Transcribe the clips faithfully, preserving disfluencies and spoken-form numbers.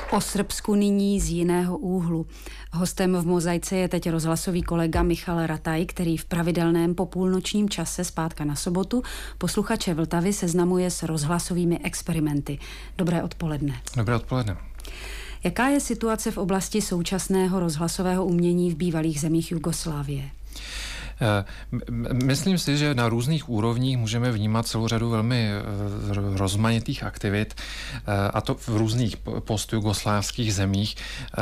O Srbsku nyní z jiného úhlu. Hostem v Mozaice je teď rozhlasový kolega Michal Rataj, který v pravidelném popůlnočním čase zpátka na sobotu posluchače Vltavy seznamuje s rozhlasovými experimenty. Dobré odpoledne. Dobré odpoledne. Jaká je situace v oblasti současného rozhlasového umění v bývalých zemích Jugoslávie? Myslím si, že na různých úrovních můžeme vnímat celou řadu velmi rozmanitých aktivit, a to v různých postjugoslávských zemích.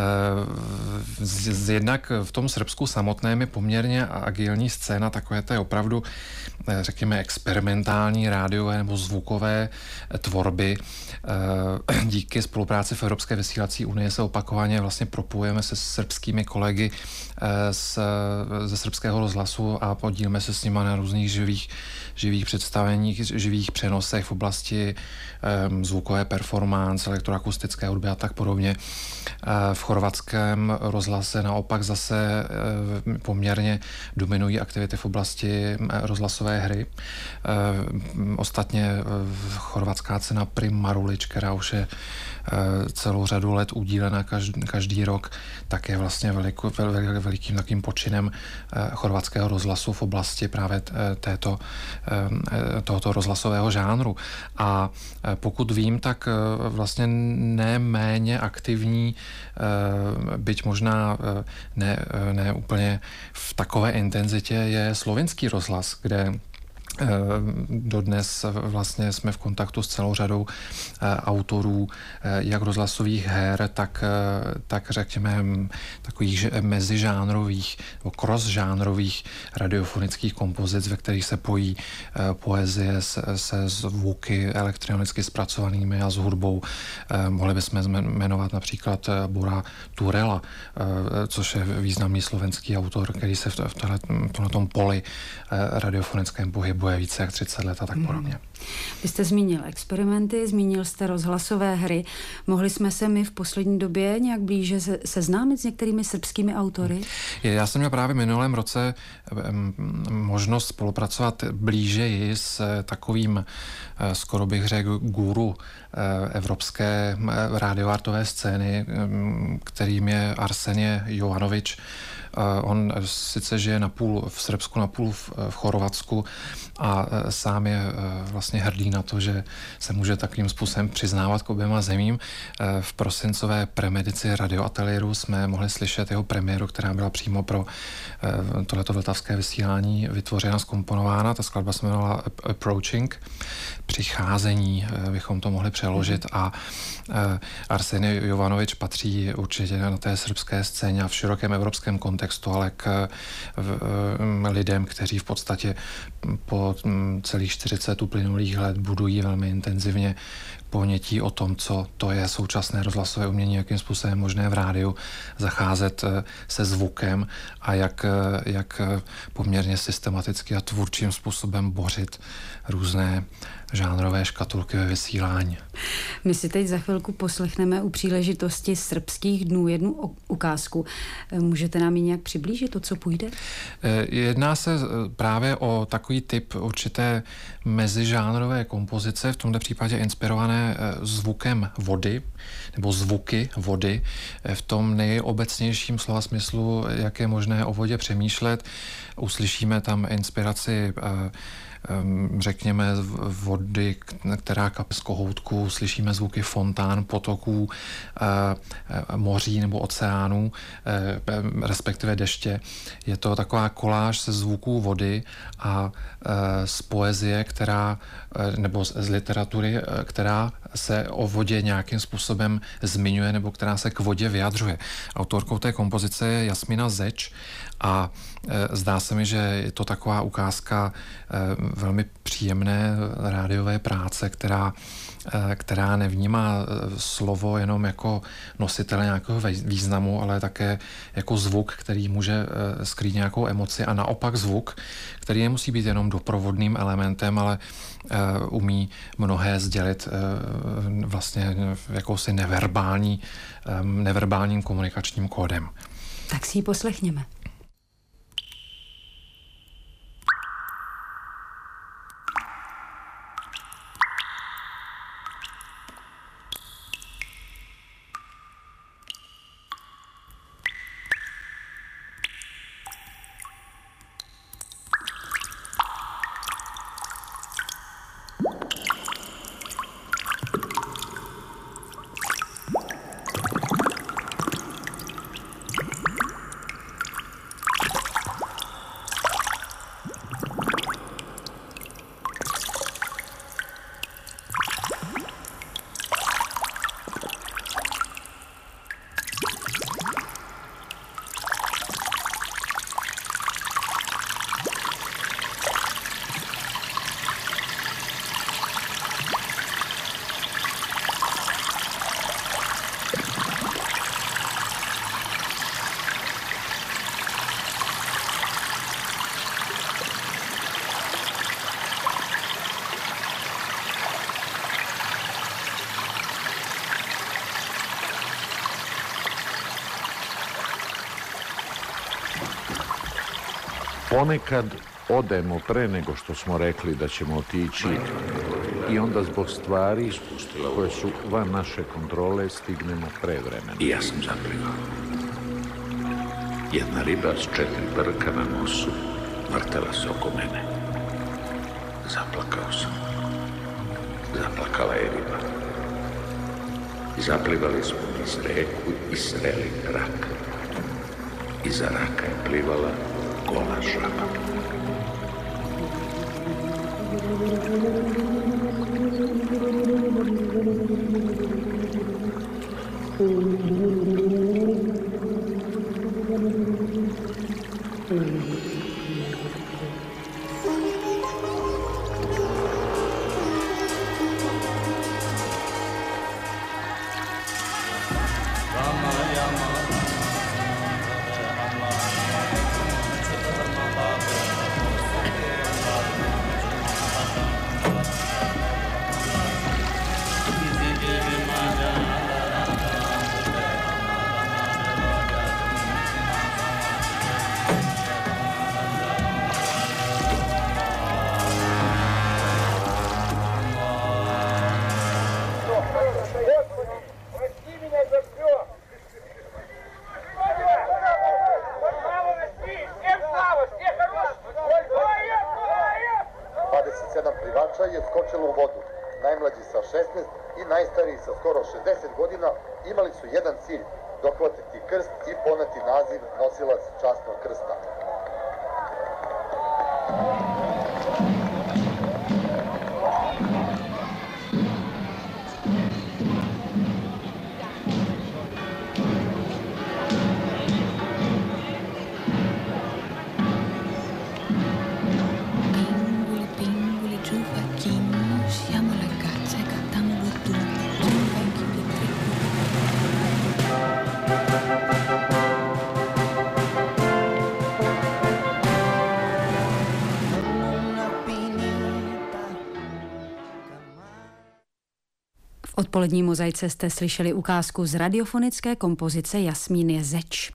Jednak v tom Srbsku samotném je poměrně agilní scéna, takové to je opravdu, řekněme, experimentální rádiové nebo zvukové tvorby. Díky spolupráci v Evropské vysílací unii se opakovaně vlastně propojujeme se srbskými kolegy z, ze srbského rozhlasu a podílíme se s nimi na různých živých, živých představeních, živých přenosech v oblasti um, zvukové performance, elektroakustické hudby a tak podobně. Uh, v chorvatském rozhlase naopak zase uh, poměrně dominují aktivity v oblasti uh, rozhlasové hry. Uh, ostatně uh, chorvatská cena Prim Marulič, která už je uh, celou řadu let udílena každý, každý rok, tak je vlastně veliko, vel, vel, velikým takým počinem uh, chorvatského rozhlasu v oblasti právě této, tohoto rozhlasového žánru. A pokud vím, tak vlastně neméně aktivní, byť možná ne, ne úplně v takové intenzitě, je slovinský rozhlas, kde dodnes vlastně jsme v kontaktu s celou řadou autorů jak rozhlasových her, tak, tak řekněme takových mezižánrových nebo cross-žánrových radiofonických kompozic, ve kterých se pojí poezie se, se zvuky elektronicky zpracovanými a s hudbou. Mohli bychom jmenovat například Bora Turela, což je významný slovenský autor, který se v, v, v tomto poli radiofonickém pohybu je více jak třicet let a tak podobně. Vy jste zmínil experimenty, zmínil jste rozhlasové hry. Mohli jsme se my v poslední době nějak blíže se, seznámit s některými srbskými autory? Já jsem měl právě v minulém roce možnost spolupracovat blížeji s takovým, skoro bych řekl, guru evropské radioartové scény, kterým je Arsenije Jovanovič. On sice žije napůl v Srbsku, napůl v, v Chorvatsku a sám je vlastně hrdý na to, že se může takovým způsobem přiznávat k oběma zemím. V prosincové premedici radioateliéru jsme mohli slyšet jeho premiéru, která byla přímo pro tohleto vltavské vysílání vytvořena, zkomponována. Ta skladba se jmenovala Approaching, přicházení, bychom to mohli přeložit, a Arsenij Jovanovič patří určitě na té srbské scéně a v širokém evropském kontextu, ale k lidem, kteří v podstatě po celých čtyřicet uplynulých let budují velmi intenzivně ponětí o tom, co to je současné rozhlasové umění, jakým způsobem možné v rádiu zacházet se zvukem a jak, jak poměrně systematicky a tvůrčím způsobem bořit různé žánrové škatulky ve vysílání. My si teď za chvilku poslechneme u příležitosti srbských dnů jednu ukázku. Můžete nám ji nějak přiblížit, to, co půjde? Jedná se právě o takový typ určité mezižánrové kompozice, v tomto případě inspirované zvukem vody, nebo zvuky vody, v tom nejobecnějším slova smyslu, jak je možné o vodě přemýšlet. Uslyšíme tam inspiraci, řekněme, vody, která kape z kohoutku, slyšíme zvuky fontán, potoků, moří nebo oceánů, respektive deště. Je to taková koláž se zvuků vody a z poezie, která, nebo z literatury, která se o vodě nějakým způsobem zmiňuje nebo která se k vodě vyjadřuje. Autorkou té kompozice je Jasmina Zeč a zdá se mi, že je to taková ukázka velmi příjemné rádiové práce, která, která nevnímá slovo jenom jako nositel nějakého významu, ale také jako zvuk, který může skrýt nějakou emoci, a naopak zvuk, který nemusí být jenom doprovodným elementem, ale umí mnohé sdělit vlastně jakousi neverbální, neverbálním komunikačním kódem. Tak si ji poslechněme. Ponekad odemo pre nego što smo rekli da ćemo otići i onda zbog stvari koje su van naše kontrole stignemo pre vremena. I ja sam zaplivao. Jedna riba s četiri brka na nosu vrtela se oko mene. Zaplakao sam. Zaplakala je riba. Zaplivali smo niz reku i sreli rak. Iza raka je plivala gola žaba. je skočilo u vodu. Najmlađi sa šesnaest i najstariji sa skoro šezdeset godina imali su jedan cilj, dohvatiti krst i poneti naziv nosilac časnog krsta. V odpolední mozaice jste slyšeli ukázku z radiofonické kompozice Jasmín je zeč.